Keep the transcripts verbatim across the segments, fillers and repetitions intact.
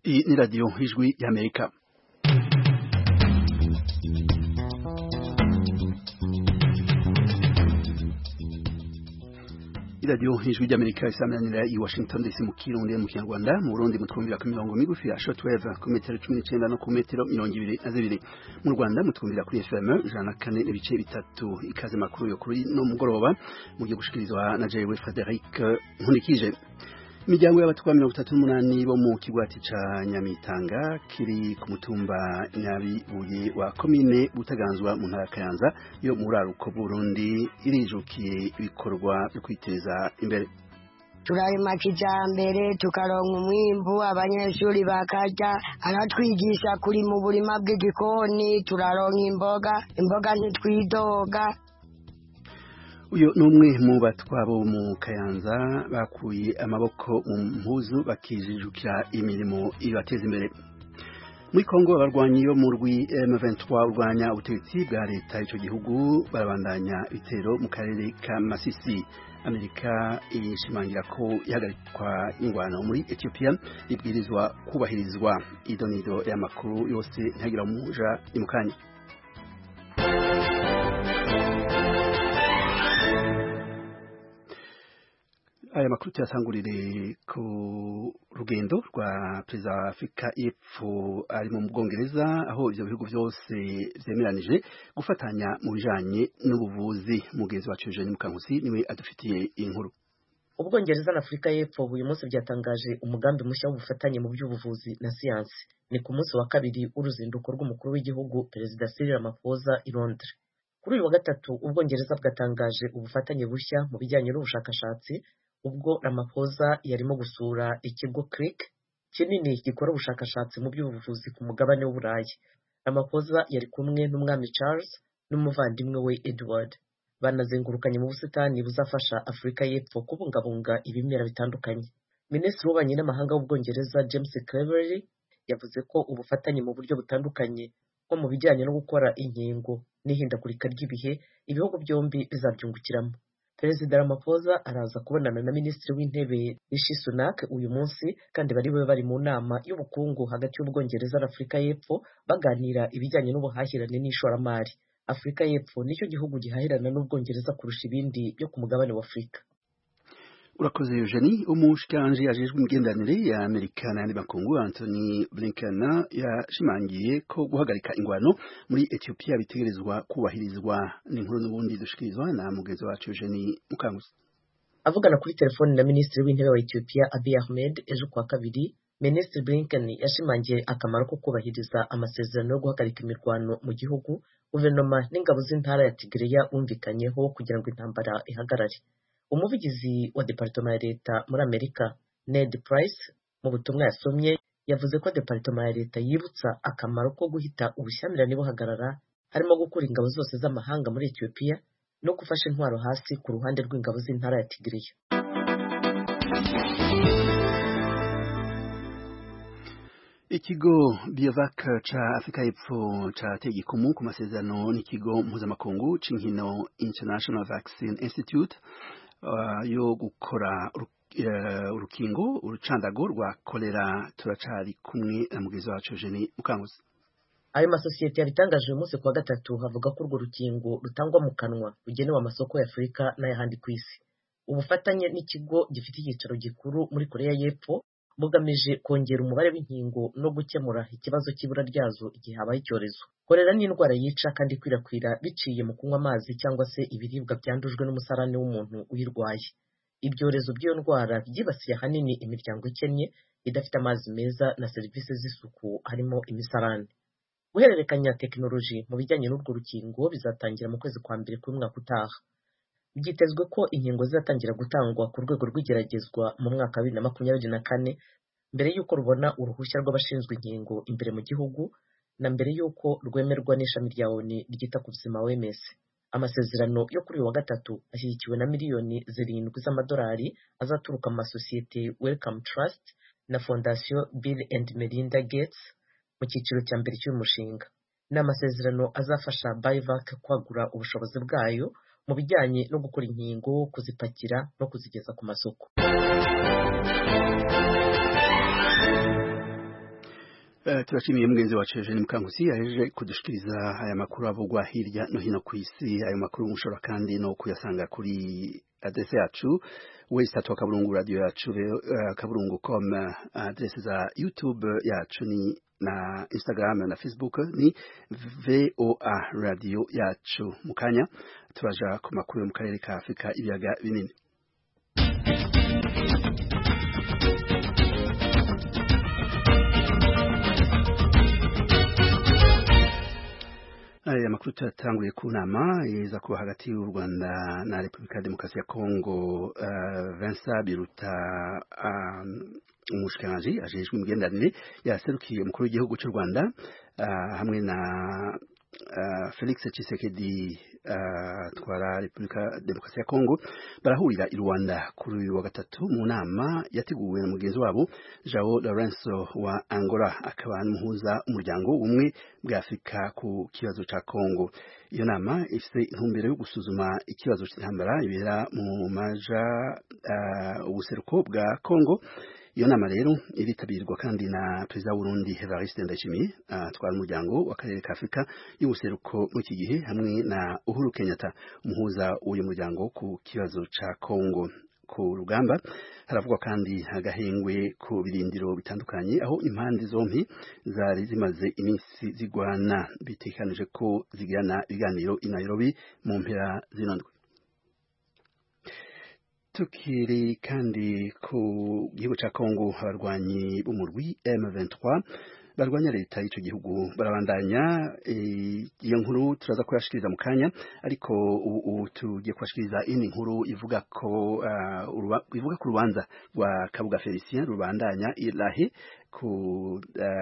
Iyi ni radiyo ijwi y'Amerika. iradiyo ijwi ry'Amerika isamanira i Washington D C mu Kirundi mu Kinyarwanda mu Burundi mu twumvira ku mirongo migufi ya shortwave ku metero cumi n'icenda no ku metero mirongo ibiri na zibiri mu Rwanda mu twumvira kuri F M ijana na kane n'ibice bitatu. Ikaze makuru yo kuri no mugoroba mu gihe gushikirizwa na Jewe Frederic Nkunikije. Imiryango y'abatwa mirongo itatu n'umunani bo mu kigwati ca Nyamitanga kiri ku mutumba Nyabibuye wa komine Butaganzwa mu ntara ya Kayanza yo mu buraruko Burundi irijukiye ibikorwa byo kwiteza imbere. Turarima kijambere tukaronka umwimbu abanyeshuri bakarya aratwigisha kuri mu burima bw'igikoni turaronka imboga imboga ntitwidoga. Uyo numwe mu batwabo mu Kayanza bakuye amaboko mu mpuzu bakijijukira imirimo ibateza imbere. Muri Kongo abarwanyi bo mu rwi M vingt-trois urwanya ubutegetsi bwa leta ico gihugu barabandanya ibitero mu karere ka Masisi. Amerika ishimangira ko ihagarikwa ingwano muri Ethiopia ibwirizwa kubahirizwa. Idonido y'amakuru yose ntagira umuja imukanya. Aya makuru tuyatangurire ku rugendo rwa Perezida wa Afrika y'Epfo ari mu Bwongereza aho ivyo bihugu vyose vyemeranije gufatanya mu bijanye n'ubuvuzi. Mugenzi wacu Eugene Mukankusi niwe adufitiye inkuru. Ubwongereza na Afrika y'Epfo uyu munsi byatangaje umugambi mushya w'ubufatanye mu by'ubuvuzi na siyansi. Ni ku munsi wa kabiri w'uruzinduko rw'umukuru w'igihugu Perezida Cyril Ramaphosa i Londres. Kuri uyu wa gatatu Ubwongereza bwatangaje ubufatanye bushya mu bijyanye n'ubushakashatsi ubwo Ramaphosa yarimo gusura ikigo Crick kinini gikora ubushakashatsi mu by'ubuvuzi ku mugabane w'Uburayi. Ramaphosa yari kumwe n'umwami Charles n'umuvandimwe we Edward. Banazengurukanye mu busitani buzafasha Afrika y'Epfo kubungabunga ibimera bitandukanye. Minisitiri w'ububanyi n'amahanga w'Ubwongereza James Cleverly yavuze ko ubufatanye mu buryo butandukanye nko mu bijyanye no gukora inkingo n'ihindagurika ry'ibihe ibihugu byombi bizabyungukiramo. Perezida Ramaphosa araza kubonana na Minisitiri w'Intebe Rishi Sunak uyu munsi kandi bari bube bari mu nama y'ubukungu hagati y'Ubwongereza na Afrika y'Epfo baganira ibijyanye n'ubuhahirane n'ishoramari. Afrika y'Epfo nicyo gihugu gihahirana n'Ubwongereza kurusha ibindi byo ku mugabane wa Afrika. Urakoze Eugenie. Umushikanje ajejwe imigenderanire ya Amerika n'ayandi makungu Anthony Blinken yashimangiye ko guhagarika ingwano muri Ethiopia bitegerezwa kubahirizwa. Ni inkuru n'ubundi dushikirizwa na mugenzi wacu Eugenie Mukankusi. Avugana kuri telefoni na Minisitiri w'Intebe wa Ethiopia Abiy Ahmed ejo kwa kabiri, Minisitiri Blinken yashimangiye akamaro ko kubahiriza amasezerano yo guhagarika imirwano mu gihugu. Guverinoma n'ingabo z'intara ya Tigray bumvikanyeho kugira ngo intambara ihagarare. Umuvugizi wa Departement ya Leta muri Amerika Ned Price mu butumwa yasomye yavuze ko Departement ya Leta yibutsa akamaro ko guhita ubushyamirane buhagarara harimo gukura ingabo zose z'amahanga muri Ethiopia no gufasha intwaro hasi ku ruhande rw'ingabo z'intara ya Tigray. Ikigo Biovac ca Afrika y'Epfo cateye igikumu ku masezerano n'ikigo mpuzamakungu c'inkino International Vaccine Institute uh, yo gukora uh, urukingo urucandago rwa kolera. Turacari kumwe na mugenzi wacu Eugenie Mukankusi. Ayo masosiyete yabitangaje uyu munsi kuwa gatatu havuga ko urwo rukingo rutangwa mu kanwa rugenewe amasoko ya Afrika n'ayahandi ku isi. Ubufatanye n'ikigo gifite icyicaro gikuru muri Korea y'Epfo bugamije kongera umubare w'inkingo no gukemura ikibazo cy'ibura ryazo igihe habaye icyorezo. Kolera ni indwara yica kandi ikwirakwira biciye mu kunywa amazi cyangwa se ibiribwa byandujwe n'umusarane w'umuntu uyirwaye. Ibyorezo by'iyo ndwara byibasiye ahanini imiryango ikennye idafite amazi meza na serivisi z'isuku harimo imisarane. Guhererekanya tekinoloji mu bijyanye n'urwo rukingo bizatangira mu kwezi kwa mbere k'umwaka utaha. Byitezwe ko inkingo zizatangira gutangwa ku rwego rw'igeragezwa mu mwaka wa bibiri na makumyabiri na kane mbere y'uko rubona uruhushya rw'abashinzwe inkingo imbere mu gihugu na mbere y'uko rwemerwa n'ishami rya O N U ryita ku buzima O M S. Amasezerano yo kuri uyu wa gatatu ashyigikiwe na miliyoni zirindwi z'amadolari azaturuka mu masosiyete Wellcome Trust na Fondation Bill and Melinda Gates mu cyiciro cya mbere cy'uyu mushinga. Ni amasezerano azafasha Biovac kwagura ubushobozi bwayo mu bijyanye no gukora inkingo, kuzipakira no kuzigeza ku masoko. turashimiye mugenzi wacu Eugene Mukankusi yaje kudushikiriza aya makuru avugwa hirya no hino ku isi. Ayo makuru mushobora kandi no kuyasanga kuri adresse yacu website wa Kaburungu radio yacu uh, kaburungu dot com. Adresse za YouTube yacu ni na Instagram na Facebook ni V O A radio yacu. Mukanya turaja ku makuru yo mu karere ka Afrika ibiyaga binini. Aya makuru tatanguye ku nama yeza kuba hagati y'u Rwanda na Republika Demokarasi ya Kongo. uh, Vincent Biruta um, umushikiranganje ajejwe imigenderanire yaserukiye umukuru w'igihugu cy'u Rwanda uh, hamwe na uh, Felix Tshisekedi uh, twara Republika Demokarasi ya Kongo barahurira i Rwanda kuri uyu wa gatatu mu nama yateguwe na mugenzi wabo João Lourenço wa Angola akaba n'umuhuza umuryango umwe bwa Afrika ku kibazo ca Kongo. Iyo nama ifite intumbero yo gusuzuma ikibazo cy'intambara ibera mu maja uh, ubuseruko bwa Kongo. Iyo nama rero iritabirwa kandi na Perezida w'u Burundi Evariste Ndayishimiye atwara uh, umuryango w'akarere ka Afrika y'ubuseruko mu iki gihe hamwe na Uhuru Kenyatta umuhuza w'uyu muryango ku kibazo ca Kongo. Ku rugamba haravugwa kandi agahengwe ku birindiro bitandukanye aho impande zompi zari zimaze iminsi zigwana. Bitekanije ko zigirana ibiganiro i Nairobi mu mpera z'indwi. Tukiri kandi ku gihugu ca Kongo abarwanyi b'umurwi M vingt-trois barwanya leta y'ico gihugu barabandanya. Iyo nkuru turaza kuyashikiriza mu kanya, ariko ubu tugiye kubashikiriza indi nkuru ivuga ko uh, ivuga ku rubanza rwa Kabuga Felicien rubandanya irahe ku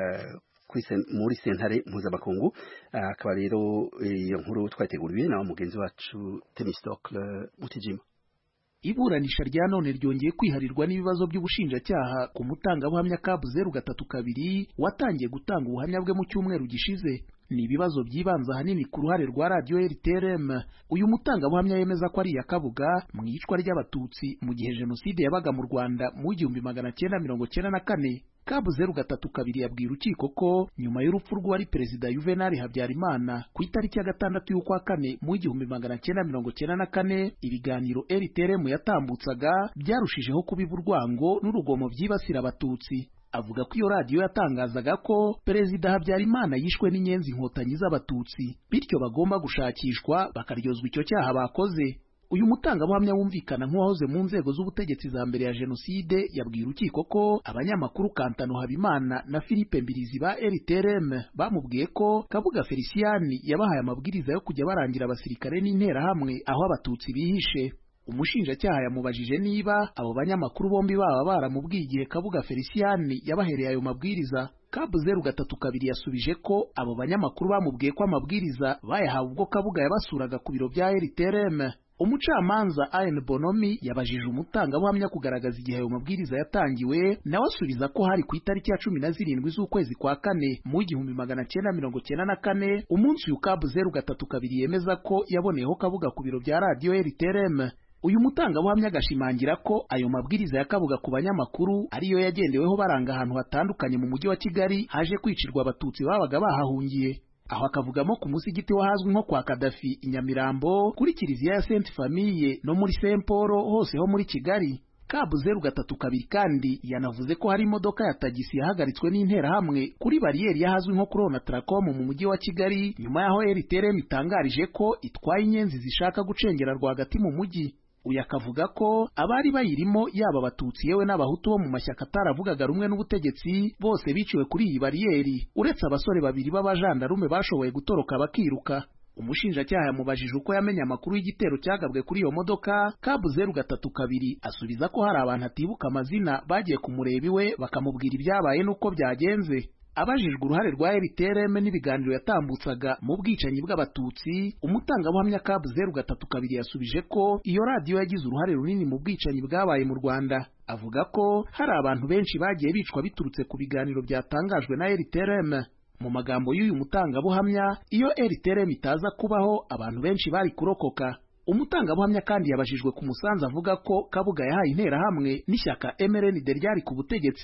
uh, muri sentare mpuzamakungu. Akaba rero iyo nkuru twateguriwe na mugenzi wacu Temistocle Mutijima. Iburanisha rya none ryongeye kwiharirwa n'ibibazo by'ubushinjacyaha ku mutangabuhamya Kabu zeru gatatu kabiri watangiye gutanga ubuhamya bwe mu cyumweru gishize. Ni ibibazo byibanza hanini ku ruhare rwa radio R T R M. Uyu mutangabuhamya yemeza ko ari ya Kabuga mu iyicwa ry'abatutsi mu gihe jenoside yabaga mu Rwanda mu igihumbi magana cyenda mirongo cyenda na kane. Kabu zeru gatatu kabiri yabwiye urukiko ko nyuma y'urupfu rw'uwari Perezida Juvenal Habyarimana ku itariki ya gatandatu y'ukwa kane mu igihumbi magana cyenda mirongo cyenda na kane ibiganiro R T R M yatambutsaga byarushijeho kubiba urwango n'urugomo byibasira abatutsi. Avuga ko iyo radio yatangazaga ko Perezida Habyarimana yishwe n'inyenzi inkotanyi z'abatutsi bityo bagomba gushakishwa bakaryozwa icyo cyaha bakoze. Uyu mutangabuhamya wumvikana nk'uwahoze mu nzego z'ubutegetsi za mbere ya jenoside yabwiye urukiko ko abanyamakuru Kantano Habimana na Philippe Mbirizi ba R T R M bamubwiye ko Kabuga Felician yabahaye amabwiriza yo kujya barangira abasirikare n'interahamwe aho abatutsi bihishe. Umushinjacyaha yamubajije niba abo banyamakuru bombi baba baramubwiye igihe Kabuga Felician yabahereye ayo mabwiriza. Kabu zeru gatatu kabiri yasubije ko abo banyamakuru bamubwiye ko amabwiriza bayahawe ubwo Kabuga yabasuraga ku biro bya R T R M. Umucamanza Ian Bonomi yabajije umutangabuhamya kugaragaza igihe ayo mabwiriza yatangiwe, nawe asubiza ko hari ku itariki ya cumi na zirindwi z'ukwezi kwa kane mu igihumbi magana cyenda mirongo cyenda na kane, umunsi uyu Kabu zeru gatatu kabiri yemeza ko yaboneyeho Kabuga ku biro bya radio R T R M. Uyu mutangabuhamya agashimangira ko ayo mabwiriza ya Kabuga ku banyamakuru ariyo yagendeweho baranga ahantu hatandukanye mu mujyi wa Kigali haje kwicirwa abatutsi babaga bahahungiye. Aho akavugamo ku musigiti wahazwi nko kwa Kadafi i Nyamirambo, kuri kiliziya ya Sainte Famille no muri Saint Paul hose ho muri Kigali. Kabu zeru gatatu kabiri kandi yanavuze ko hari imodoka ya tagisi yahagaritswe n'interahamwe kuri bariyeri yahazwi nko kuri Onatracom mu mujyi wa Kigali nyuma yaho R T R M itangarije ko itwaye inyenzi zishaka gucengera rwagati mu mujyi. Uyu akavuga ko abari bayirimo yaba abatutsi yewe n'abahutu bo mu mashyaka ataravugaga rumwe n'ubutegetsi bose biciwe kuri iyi bariyeri, uretse abasore babiri b'abajandarume bashoboye gutoroka bakiruka. Umushinjacyaha yamubajije uko yamenye amakuru y'igitero cyagabwe kuri iyo modoka. Kabu zeru gatatu kabiri asubiza ko hari abantu atibuka amazina bagiye kumureba iwe bakamubwira ibyabaye n'uko byagenze. Abajijwe uruhare rwa R T R M n'ibiganiro yatambutsaga mu bwicanyi bw'abatutsi, umutangabuhamya Kabu zeru gatatu kabiri yasubije ko iyo radio yagize uruhare runini mu bwicanyi bwabaye mu Rwanda. Avuga ko hari abantu benshi bagiye bicwa biturutse ku biganiro byatangajwe na R T R M. Mu magambo y'uyu mutangabuhamya, iyo R T R M itaza kubaho abantu benshi bari kurokoka. Umutangabuhamya kandi yabajijwe ku musanzu avuga ko Kabuga yahaye interahamwe n'ishyaka M R N D ryari ku butegetsi.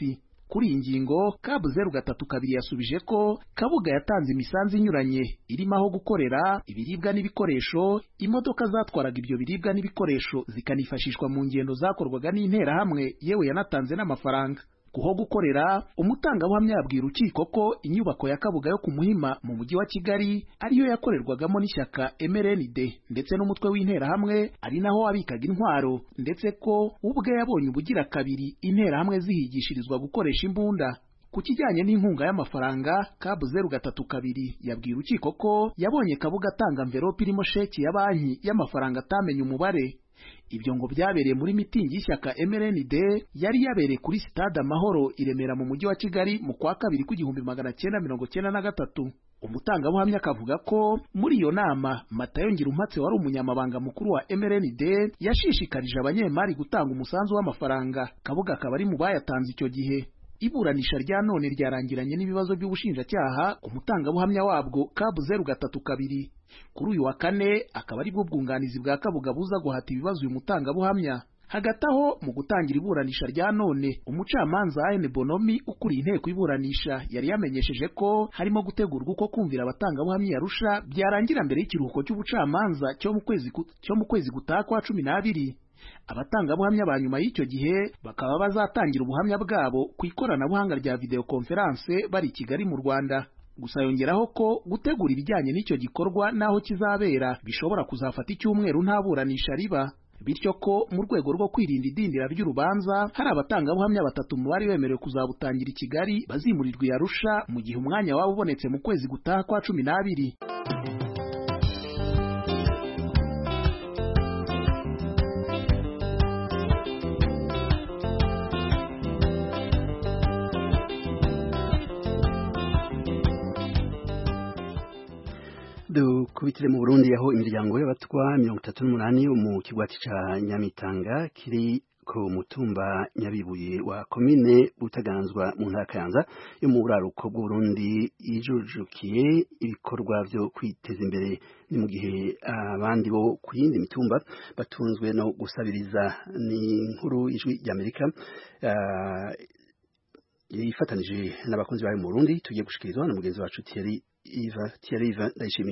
Kuri iyi ngingo Cab zeru gatatu kabiri yasubije ko Kabuga yatanze imisanzu inyuranye irimo aho gukorera ibiribwa n'ibikoresho, imodoka zatwaraga ibyo biribwa n'ibikoresho zikanifashishwa mu ngendo zakorwaga n'interahamwe, yewe yanatanze n'amafaranga. Kuho gukorera, umutangabuhamya yabwira urukiko ko inyubako ya Kabuga yo ku Muhima mu mujyi wa Kigali ariyo yakorerwagamo n'ishyaka M R N D ndetse n'umutwe w'interahamwe, ari naho wabikaga intwaro, ndetse ko ubwe yabonye ubugira kabiri interahamwe zihigishirizwa gukoresha imbunda. Ku kijyanye n'inkunga y'amafaranga, Cab zeru gatatu kabiri yabwira urukiko ko yabonye Kabuga atanga envelope irimo sheki ya banki y'amafaranga atamenye umubare. Ibyo ngo byabereye muri mitingi y'ishyaka M R N D yari yabereye kuri Stade Amahoro i Remera mu mujyi wa Kigali mu kwa kabiri kw'igihumbi magana cyenda mirongo cyenda na gatatu. Umutangabuhamya akavuga ko muri iyo nama Matayo Ngirumpatse wari umunyamabanga mukuru wa M R N D yashishikarije abanyemari gutanga umusanzu w'amafaranga. Kabuga akaba ari mu bayatanze icyo gihe. Iburanisha rya none ryarangiranye n'ibibazo by'ubushinjacyaha ku mutangabuhamya wabwo Cab zeru gatatu kabiri. Kuri uyu wa kane akaba ari bwo bwunganizi bwa Kabuga buza guhata ibibazo uyu mutangabuhamya. Hagati aho mu gutangira iburanisha rya none, umucamanza Anne Bonomi ukuriye inteko iburanisha yari yamenyesheje ko harimo gutegurwa uko kumvira abatangabuhamya yarusha byarangira mbere y'ikiruhuko cy'ubucamanza cyo mu kwezi cyo mu kwezi gutaha kwa cumi n'abiri. Abatangabuhamya ba nyuma y'icyo gihe bakaba bazatangira ubuhamya bwabo ku ikoranabuhanga rya video conference bari i Kigali mu Rwanda. Gusa yongeraho ko gutegura ibijyanye n'icyo gikorwa naho kizabera bishobora kuzafata icyumweru nta buranisha riba, bityo ko mu rwego rwo kwirinda idindira ry'urubanza hari abatangabuhamya batatu mu bari bemerewe kuzabutangira i Kigali bazimurirwa i Arusha mu gihe umwanya wabo ubonetse mu kwezi gutaha kwa cumi n'abiri. Dukubitire mu Burundi aho imiryango y'abatwa mirongo itatu n'umunani mu kigwati ca Nyamitanga kiri ku mutumba Nyabibuye wa komine Butaganzwa mu ntara Kayanza yo mu buraruko bw'Uburundi ijujukiye ibikorwa byo kwiteza imbere, ni mu gihe abandi bo ku yindi mitumba batunzwe no gusabiriza. Ni inkuru ijwi ry'Amerika uh, yifatanije n'abakunzi bayo mu Burundi tugiye gushikirizwa na mugenzi wacu Thierry Iva Thierry Iva Ndayishimiye.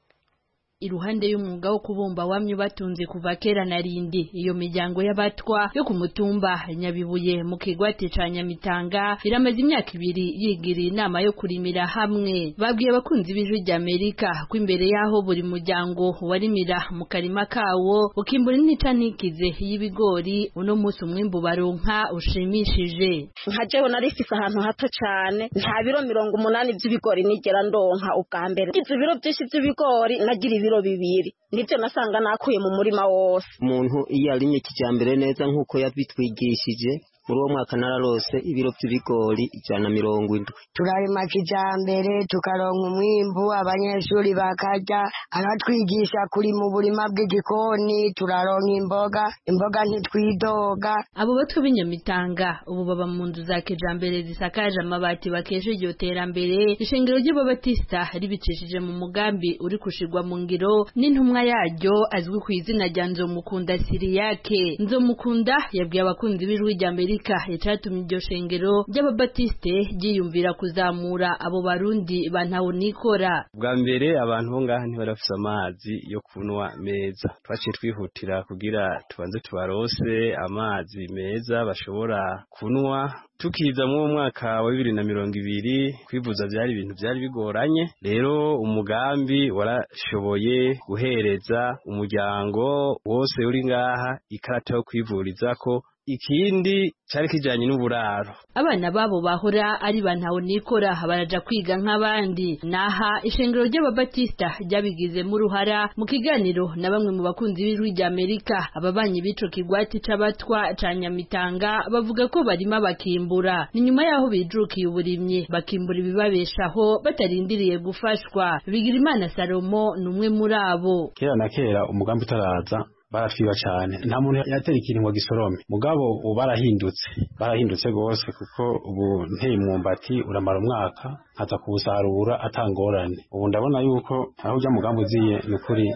Iruhande y'umwuga wo kubumba wamye batunze kuva kera na rindi, iyo miryango y'abatwa yo ku mutumba Nyabibuye mu kigwati ca Nyamitanga iramaze imyaka ibiri yigira inama yo kurimira hamwe. Babwiye abakunzi b'ijwi ry'Amerika ko imbere yaho buri muryango warimira mu karima kawo ukimbura n'intica ntikize y'ibigori, uno munsi umwimbu baronka ushimishije. Nka jewe narifise ahantu hato cane, nta biro mirongo umunani by'ibigori nigera ndonka ubwa mbere. Izo biro byinshi by'ibigori nagira ibiro bibiri, nivyo nasanga nakuye mu murima wose. Umuntu iyo arimye kijambere neza nkuko yabitwigishije, muri uwo mwaka nararose ibiro by'ibigori ijana mirongo indwi. Turarima kijambere tukaronka umwimbu, abanyeshuri bakarya, aratwigisha kuri mu burima bw'igikoni, turaronka imboga imboga ntitwidoga. Abo batwe b'Inyamitanga ubu baba mu nzu za kijambere zisakaje amabati bakeshe iryo terambere. Ishengero ry'Ababatista ribicishije mu mugambi uri kushirwa mu ngiro n'intumwa yaryo azwi ku izina rya Nzomukunda Siriyake. Nzomukunda yabwiye abakunzi b'ijwi ry'Amerika yacatumye iryo shengero ry'Ababatiste ryiyumvira kuzamura abo barundi bantaho nikora. Bwa mbere abantu bo ngaha ntibarafise amazi yo kunwa meza, twaciye twihutira kugira tubanze tubarose amazi meza bashobora kunwa. Tukiza mu mwaka wa bibiri na mirongo ibiri kwivuza byari ibintu byari bigoranye, rero umugambi warashoboye guhereza umuryango wose uri ngaha ikarata yo kwivurizako. Ikindi cyari kijanye n'uburaro. Abana babo bahora ari bantaho nikora baraja kwiga nk'abandi. Naha ishengero ry'Ababatista ryabigize mu ruhara mu kiganiro na bamwe mu bakunzi b'ijwi ry'Amerika. Ababanyi bico kigwati c'abatwa ca Nyamitanga bavuga ko barima bakimbura, ni nyuma yaho bijukiye uburimye bakimbura ibibabeshaho batarindiriye gufashwa. Bigirimana Salomo numwe muri abo. Kera na kera umugambi utaraza baratwiba cyane, nta muntu yatera ikintu ngo gisorome. Mugabo ubu barahindutse barahindutse gose, kuko ubu nteye imyumbati uramara umwaka nkaza kuwusarura atangorane. Ubu ndabona yuko aho ujya mugambi uziye nukuri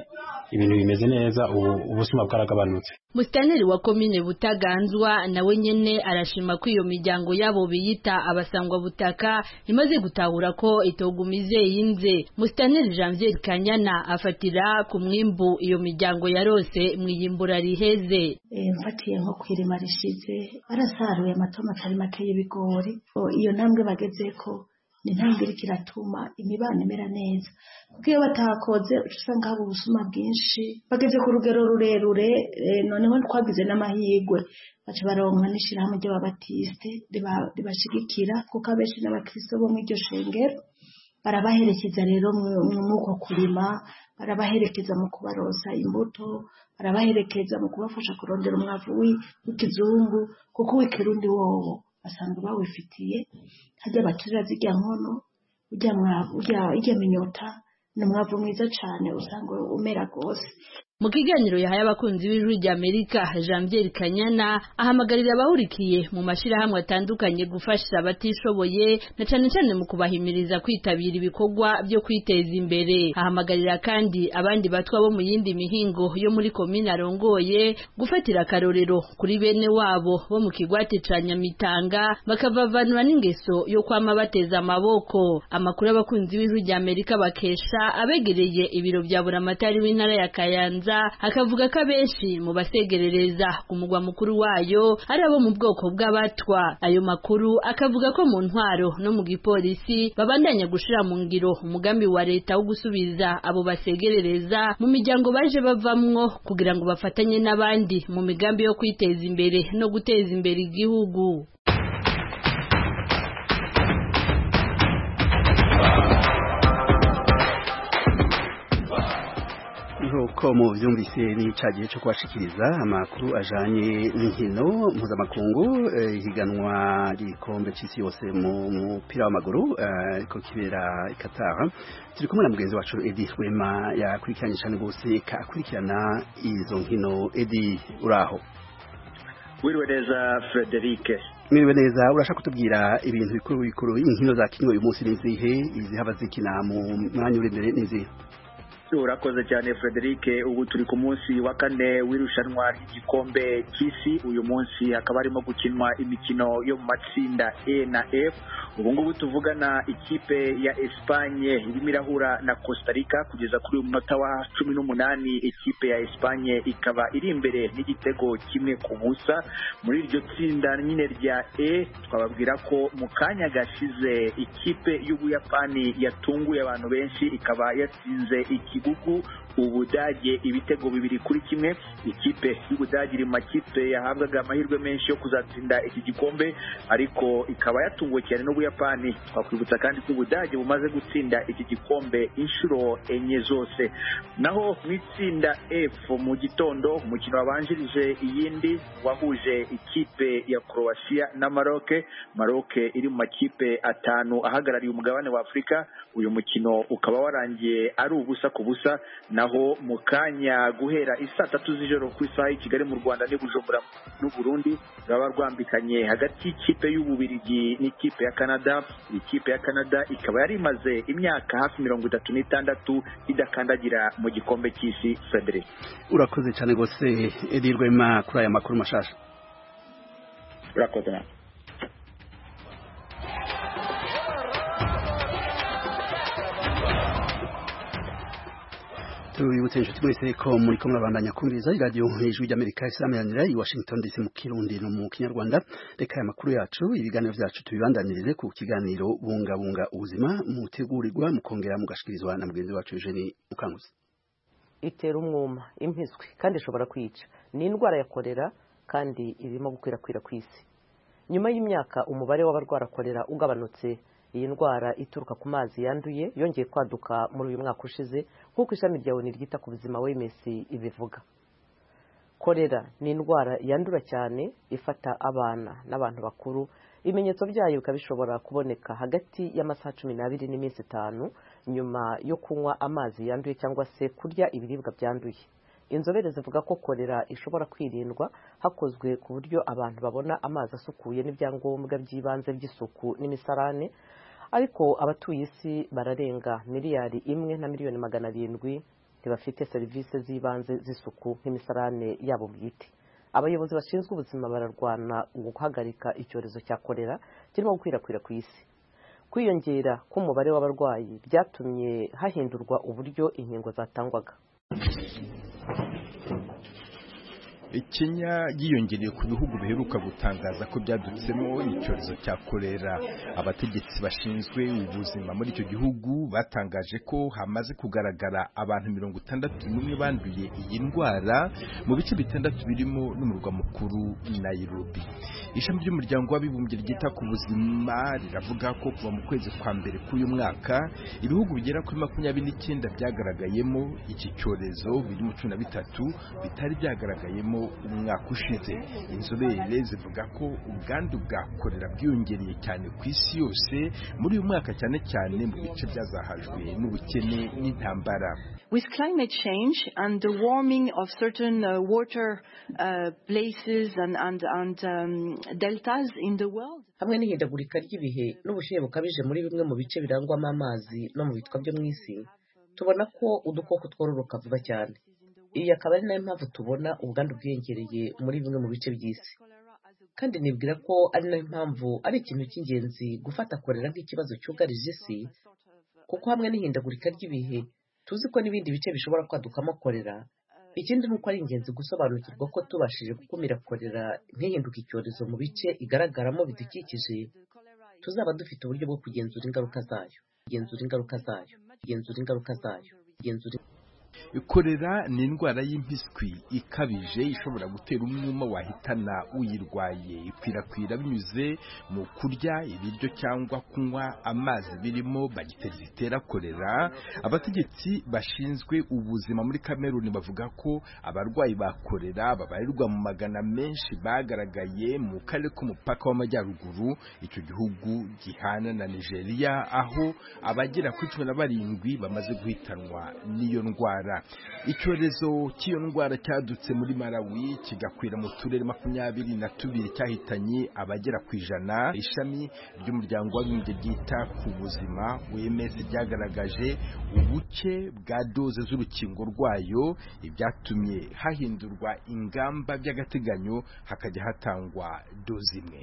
ibintu bimeze neza ubu ubusuma bwaragabanutse. Musitanteri wa komine Butaganzwa nawe nyene arashima ko iyo miryango yabo biyita abasangwa butaka imaze gutahura ko itogumize yinze. Musitanteri Janvier Kanyana afatira ku mwimbu iyo miryango yarose mwiyimbura riheze. E, mfatiye nko kwirima rishize barasaruye amatoma atari make y'ibigori, iyo ntambwe bagezeko ni ntambwe kiratuma imibano imera neza, kuko iyo batakoze usanga haba ubusuma bwinshi bageze ku rugero rurerure. E, noneho twagize n'amahirwe baca baronka n'ishirahamwe ry'ababatiste ribashigikira, kuko abenshi n'abakristo bo mu iryo shengero barabaherekeza rero mw'uko kurima, barabaherekeza mu kubarosa imbuto, barabaherekeza mu kubafasha kurondera umwavu w'ikizungu, kuko w'ikirundi wowo basanzwe bawifitiye. Hajya baturira zirya nkono ujya mwavu ujya minyota ni umwavu mwiza cyane usanga umera gose. Mu kiganiro yahaye abakunzi b'ijwi rya Amerika, Janvier Kanyana ahamagarira abahurikiye mu mashirahamwe atandukanye gufasha abatishoboye na cane cane mu kubahimiriza kwitabira ibikorwa byo kwiteza imbere. Ahamagarira kandi abandi batwa bo mu yindi mihingo yo muri komine arongoye gufatira akarorero kuri bene wabo bo mu kigwati ca Nyamitanga bakavavanura n'ingeso yo kwama bateza amaboko. Amakuru abakunzi b'ijwi rya Amerika bakesha abegereye ibiro bya buramatari w'intara ya Kayanza akavuga ko abenshi mu basegerereza ku mugwa mukuru wayo ari abo mu bwoko bw'abatwa. Ayo makuru akavuga ko mu ntwaro no mu gipolisi babandanya gushira mu ngiro umugambi wa leta wo gusubiza abo basegerereza mu miryango baje bavamwo kugira ngo bafatanye n'abandi mu migambi yo kwiteza imbere no guteza imbere igihugu. Ko mu vyumvise ni cagiye cyo kwashikiriza amakuru ajanye n'inkino mpuzamakungu higanwa rikombe c'isi yose mu mupira w'amaguru ko kibera i Qatar. Turi kumwe na mugenzi wacu Edi Rwema yakurikiranye cyane gose akurikirana izo nkino. Edi, uraho? Wiriwe neza Frederic. Mwiriwe neza, urashaka kutubwira ibintu bikuru bikuru inkino zakinwe uyu munsi nizihe, izihaba zikina mu mwanya uri imbere nizihe? Urakoze cyane Frederic. Ubu turi ku munsi wa kane w'irushanwa ry'igikombe cy'isi. Uyu munsi hakaba harimo gukinwa imikino yo mu matsinda E na F. Ubu ngubu tuvugana ikipe ya Espagne irimo irahura na Costa Rica kugeza kuri uyu munota wa cumi n'umunani. Ikipe ya Espagne ikaba iri imbere n'igitego kimwe ku busa. Muri iryo tsinda nyine rya E twababwira ko mu kanya gashize ikipe y'Ubuyapani yatunguye abantu benshi, ikaba yatsinze iki Gugu Ubudage ibitego bibiri kuri kimwe. Ikipe y'Ubudage iri mu makipe yahabwaga amahirwe menshi yo kuzatsinda iki gikombe, ariko ikaba yatunguwe cyane n'Ubuyapani. Twakwibutsa kandi ko Ubudage bumaze gutsinda iki gikombe inshuro enye zose. Naho mu itsinda F mu gitondo umukino wabanjirije iyindi wahuje ikipe ya Croatia na Maroc. Maroc iri mu makipe atanu ahagarariye umugabane wa Afrika. Uyu mukino ukaba warangiye ari ubusa ku busa. Naho mu kanya guhera isaa tatu z'ijoro ku isaha y'Kigali mu Rwanda ne Bujumbura n'u Burundi raba rwambikanye hagati y'ikipe y'Ububirigi n'ikipe ya Canada. Ikipe ya Canada ikaba yari imaze imyaka hafi mirongo itatu n'itandatu idakandagira mu gikombe cy'isi. Frederic, urakoze cyane gose Edi Rwema kuri aya makuru mashasha. Urakoze na Tubibutse inshuti mwese ko muri ko murabandanya kumviriza radio Ijwi ry'Amerika isameranira i Washington D C mu Kirundi no mu Kinyarwanda. Reka aya makuru yacu ibiganiro vyacu tubibandanirize ku kiganiro bunga bunga ubuzima mutegurirwa mukongera mugashikirizwa na mugenzi wacu Eugenie Mukanguzi. Itera umwuma, impiswi kandi ishobora kwica. Ni indwara ya kolera kandi irimo gukwirakwira ku isi. Nyuma y'imyaka umubare w'abarwara kolera ugabanutse, iyi ndwara ituruka ku mazi yanduye yongeye kwaduka muri uyu mwaka ushize nk'uko ishami rya O N U ryita ku buzima W M S ibivuga. Kolera ni indwara yandura cyane, ifata abana n'abantu bakuru. Ibimenyetso byayo bikaba bishobora kuboneka hagati y'amasaha cumi n'abiri n'iminsi itanu nyuma yo kunywa amazi yanduye cyangwa se kurya ibiribwa byanduye. Inzobere zivuga ko kolera ishobora kwirindwa hakozwe ku buryo abantu babona amazi asukuye n'ibyangombwa by'ibanze by'isuku n'imisarane. Ariko abatuye isi bararenga miliyari imwe na miliyoni magana arindwi ntibafite serivisi z'ibanze z'isuku nk'imisarane yabo bwite. Abayobozi bashinzwe ubuzima bararwana guhagarika icyorezo cya kolera kirimo gukwirakwira ku isi. Kwiyongera k'umubare w'abarwayi byatumye hahindurwa uburyo inkingo zatangwaga. Kenya yiyongereye ku bihugu biheruka gutangaza ko byadutsemo icyorezo cya kolera. Abategetsi bashinzwe ubuzima muri icyo gihugu batangaje ko hamaze kugaragara abantu mirongo itandatu n'umwe banduye iyi ndwara mu bice bitandatu birimo n'umurwa mukuru Nairobi. Ishami ry'umuryango w'abibumbye ryita ku buzima riravuga ko kuva mu kwezi kwa mbere k'uyu mwaka ibihugu bigera kuri makumyabiri n'icyenda byagaragayemo iki cyorezo birimo cumi na bitatu bitari byagaragayemo umwaka ushize. Inzobere zivuga ko ubwandu bwa kolera bwiyongereye cyane ku isi yose muri uyu mwaka, cyane cyane mu bice byazahajwe n'ubukene n'intambara. With climate change and the warming of certain uh, water uh, places and and and um, deltas in the world, hamwe n'ihindagurika ry'ibihe n'ubushyuhe bukabije muri bimwe mu bice birangwamo amazi no mu bitwa byo mu isi, tubona ko udukoko twororoka vuba cyane. Iyi akaba ari nayo mpamvu tubona ubwandu bwiyongereye muri bimwe mu bice by'isi, kandi nibwira ko ari nayo mpamvu ari ikintu cy'ingenzi gufata kolera nk'ikibazo cyugarije isi, kuko hamwe n'ihindagurika ry'ibihe tuzi ko n'ibindi bice bishobora kwadukamo kolera. Ikindi ni uko ari ingenzi gusobanukirwa ko tubashije gukumira kolera ntihinduka icyorezo mu bice igaragaramo bidukikije, tuzaba dufite uburyo bwo kugenzura ingaruka zayo kugenzura ingaruka zayo kugenzura ingaruka zayo kugenzura Kolera ni indwara y'impiswi ikabije ishobora gutera umwuma wahitana uyirwaye. Ikwirakwira binyuze mu kurya ibiryo cyangwa kunywa amazi birimo bagiteri zitera kolera. Abategetsi bashinzwe ubuzima muri Cameroon bavuga ko abarwayi ba kolera babarirwa mu magana menshi bagaragaye mu karere k'umupaka w'amajyaruguru icyo gihugu gihana na Nigeria, aho abagera kuri cumi na barindwi bamaze guhitanwa n'iyo ndwara. Icyorezo cy'iyo ndwara cyadutse muri Malawi kigakwira mu turere makumyabiri na tubiri cyahitanye abagera ku ijana. Ishami ry'umuryango w'abibumbye ryita ku buzima O M S ryagaragaje ubuke bwa doze z'urukingo rwayo, ibyatumye hahindurwa ingamba by'agateganyo hakajya hatangwa doze imwe.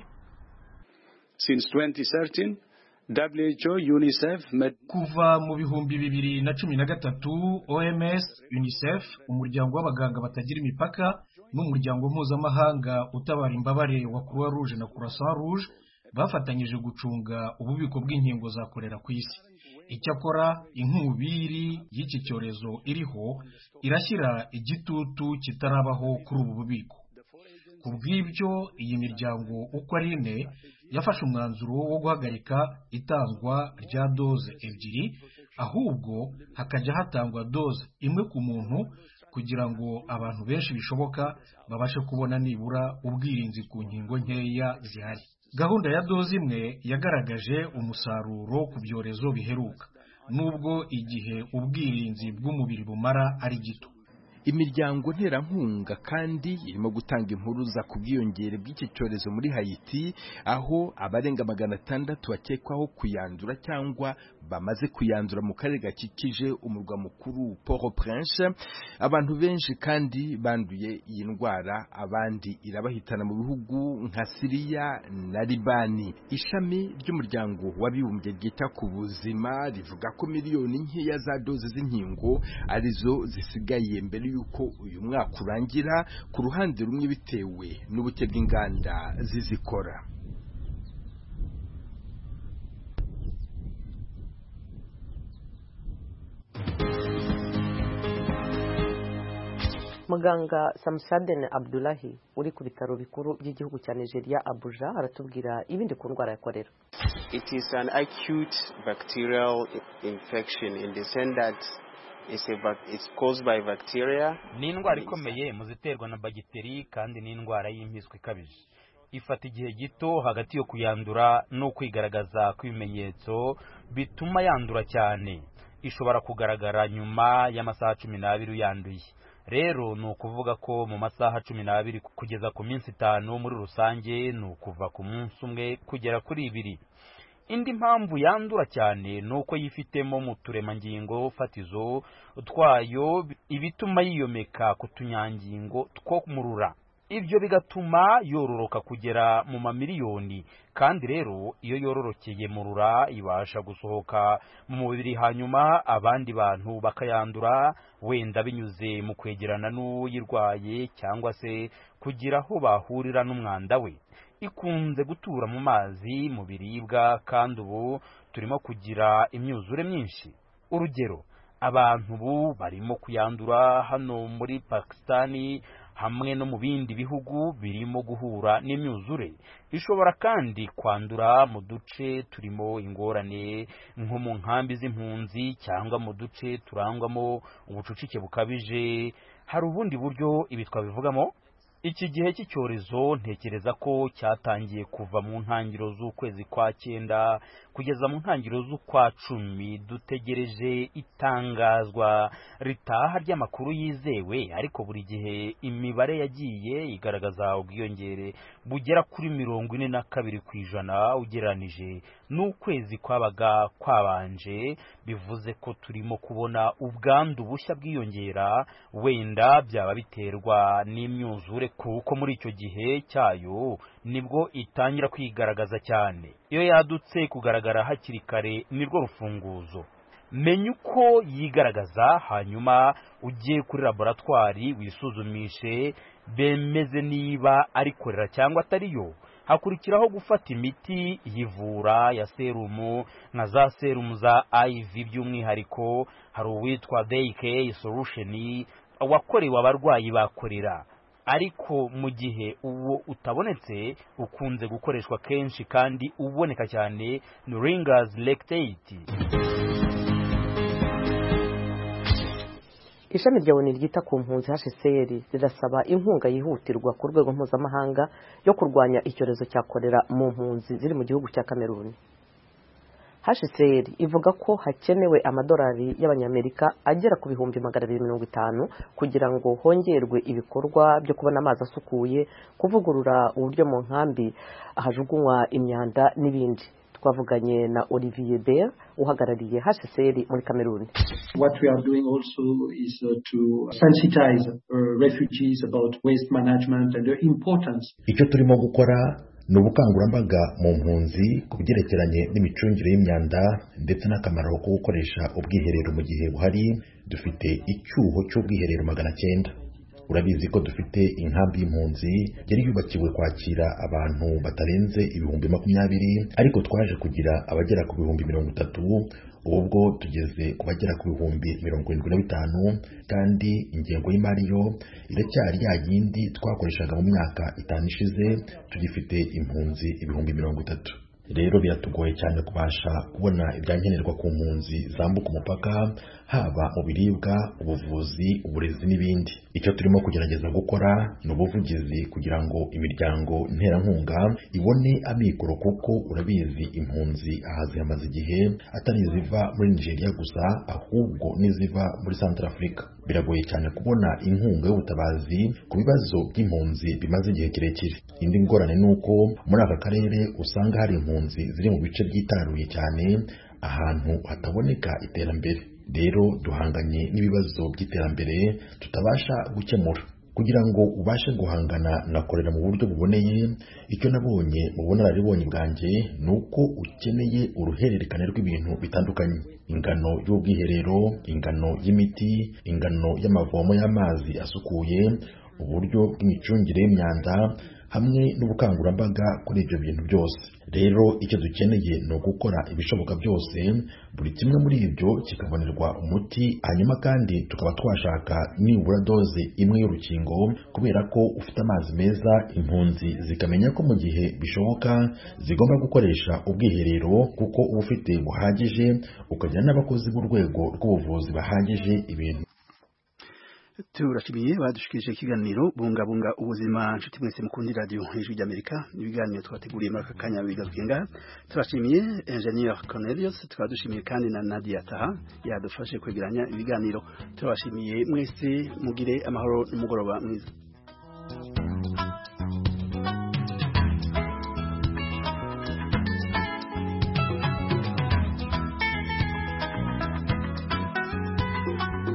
Since twenty thirteen, W H O, UNICEF, kuva mu bihumbi bibiri na cumi na gatatu O M S, UNICEF, umuryango w'abaganga batagira imipaka n'umuryango mpuzamahanga utabara imbabare wa Croix Rouge na Croissant Rouge bafatanyije gucunga ububiko bw'inkingo za kolera ku isi. Icyakora inkubiri y'iki cyorezo iriho irashyira igitutu kitarabaho kuri ubu bubiko. Ku bw'ibyo iyi miryango uko ari ine yafashe umwanzuro wo guhagarika itangwa rya doze ebyiri, ahubwo hakajya hatangwa doze imwe ku muntu kugira ngo abantu benshi bishoboka babashe kubona nibura ubwirinzi ku nkingo nkeya zihari. Gahunda ya doze imwe yagaragaje umusaruro ku byorezo biheruka, nubwo igihe ubwirinzi bw'umubiri bumara ari gito. Imiryango nterankunga kandi irimo gutanga impuruza ku bwiyongere bw'iki cyorezo muri Haiti, aho abarenga magana atandatu bakekwaho kuyandura cyangwa bamaze kuyandura mu karere gakikije umurwa mukuru Port-au-Prince. Abantu benshi kandi banduye iyi ndwara, abandi irabahitana mu bihugu nka Syria na Libani. Ishami ry'umuryango w'abibumbye ryita ku buzima rivuga ko miliyoni nkeya za doze z'inkingo arizo zisigaye mbere yuko uyu mwaka urangira, ku ruhande rumwe bitewe n'ubuke bw'inganda zizikora. Muganga Samsaden Abdullahi uri ku bitaro bikuru by'igihugu cya Nigeria Abuja aratubwira ibindi ku ndwara ya kolera. It is an acute bacterial infection in the sense that it's, a, it's caused by bacteria. Ni indwara ikomeye mu ziterwa na bagiteri kandi ni indwara y'impiswi ikabije. Ifata igihe gito hagati yo kuyandura no kwigaragaza kw'ibimenyetso bituma yandura cyane. Ishobora kugaragara nyuma y'amasaha cumi n'abiri uyanduye. Rero ni ukuvuga ko mu masaha cumi n'abiri kugeza ku minsi itanu muri rusange, ni ukuva ku munsi umwe kugera kuri ibiri. indi mpamvu yandura cyane nuko yifitemo mu turemangingo fatizo twayo ibituma yiyomeka ku tunyangingo two murura, ibyo bigatuma yororoka kugera mu mamiliyoni, kandi rero iyo yororokeye mu rura ibasha gusohoka mu mubiri hanyuma abandi bantu bakayandura, wenda binyuze mu kwegerana n'uyirwaye cyangwa se kugira aho bahurira n'umwanda we. Ikunze gutura mu mazi, mu biribwa, kandi ubu turimo kugira imyuzure myinshi. Urugero, abantu ubu barimo kuyandura hano muri Pakistani hamwe no mu bindi bihugu birimo guhura n'imyuzure. Ishobora kandi kwandura mu duce turimo ingorane nko mu nkambi z'impunzi cyangwa mu duce turangwamo ubucucike bukabije. Hari ubundi buryo ibi twabivugamo? Iki gihe cy'icyorezo ntekereza ko cyatangiye kuva mu ntangiriro z'ukwezi kwa cyenda kugeza mu ntangiriro z'ukwa cumi. Dutegereje itangazwa ritaha ry'amakuru yizewe, ariko buri gihe imibare yagiye igaragaza ubwiyongere bugera kuri mirongo ine na kabiri ku ijana ugereranije n'ukwezi kwabaga kwabanje. Bivuze ko turimo kubona ubwandu bushya bwiyongera, wenda byaba biterwa n'imyuzure kuko muri icyo gihe cyayo nibwo itangira kwigaragaza cyane. Iyo yadutse kugaragara hakiri kare nirwo rufunguzo. Menya uko yigaragaza, hanyuma ugiye kuri laboratwari wisuzumishe bemeze niba ari korera cyangwa atariyo. Hakurikiraho gufata imiti yivura ya serumu nka za serumu za I V. By'umwihariko hari uwitwa D K solution wakorewe abarwayi bakorera, ariko mu gihe uwo utabonetse ukunze gukoreshwa kenshi kandi uboneka cyane ni Ringer's lactate. Ishami rya ONU ryita ku mpunzi H C R rirasaba inkunga yihutirwa ku rwego mpuzamahanga yo kurwanya icyorezo cya kolera mu mpunzi ziri mu gihugu cya Cameroon. H C R ivuga ko hakenewe amadolari y'abanyamerika agera ku bihumbi magana abiri mirongo itanu kugira ngo hongerwe ibikorwa byo kubona amazi asukuye, kuvugurura uburyo mu nkambi ahajugunywa imyanda n'ibindi. Twavuganye na Olivier Bear uhagarariye H C R muri Cameroon. What we are doing also is uh, to sensitize uh, refugees about waste management and the importance. Icyo turimo gukora ni ubukangurambaga mu mpunzi ku byerekeranye n'imicungire y'imyanda ndetse n'akamaro ko gukoresha ubwiherero mu gihe buhari. Dufite icyuho cy'ubwiherero magana cyenda. Urabizi ko dufite inkambi y'impunzi yari yubakiwe kwakira abantu batarenze ibihumbi makumyabiri, ariko twaje kugira abagera ku bihumbi mirongo itatu. Ubwo tugeze ku bagera ku bihumbi mirongo irindwi na bitanu, kandi ingengo y'imari yo iracyari ya yindi twakoreshaga mu myaka itanu ishize. Tugifite impunzi ibihumbi mirongo itatu. Rero biratugoye cyane kubasha kubona ibyankenerwa ku mpunzi zambuka umupaka, haba mu biribwa, ubuvuzi, uburezi n'ibindi. Icyo turimo kugerageza gukora ni ubuvugizi kugira ngo imiryango nterankunga ibone amikoro, kuko urabizi impunzi ahazi hamaze igihe atari iziva muri Nigeria gusa, ahubwo n'iziva muri Central Africa. Biragoye cyane kubona inkunga y'ubutabazi ku bibazo by'impunzi bimaze igihe kirekire. Indi ngorane ni uko muri aka karere usanga hari impunzi ziri mu bice byitaruye cyane, ahantu hataboneka iterambere. Rero duhanganye n'ibibazo by'iterambere tutabasha gukemura. Kugira ngo ubashe guhangana na kolera mu buryo buboneye, icyo nabonye mu bunararibonye bwanjye ni uko ukeneye uruhererekane rw'ibintu bitandukanye: ingano y'ubwiherero, ingano y'imiti, ingano y'amavomo y'amazi asukuye, uburyo bw'imicungire y'imyanda, hamwe n'ubukangurambaga kuri ibyo bintu byose. Rero icyo dukeneye ni ugukora ibishoboka byose, buri kimwe muri ibyo kikabonerwa umuti, hanyuma kandi tukaba twashaka nibura doze imwe y'urukingo, kubera ko ufite amazi meza impunzi zikamenya ko mu gihe bishoboka zigomba gukoresha ubwiherero, kuko uba ufite buhagije, ukagira n'abakozi b'urwego rw'ubuvuzi bahagije. Ibintu turashimiye badushikije ikiganiro bungabunga ubuzima. Nshuti mwese mukundi radio Ijwi ry'Amerika, ibiganiro twateguriye muri aka kanya bigarukenga. Turashimiye Engineer Cornelius, twadushimiye kandi na Nadia Taha yadufashe kwegeranya ibiganiro. Turabashimiye mwese, mugire amahoro n'umugoroba mwiza.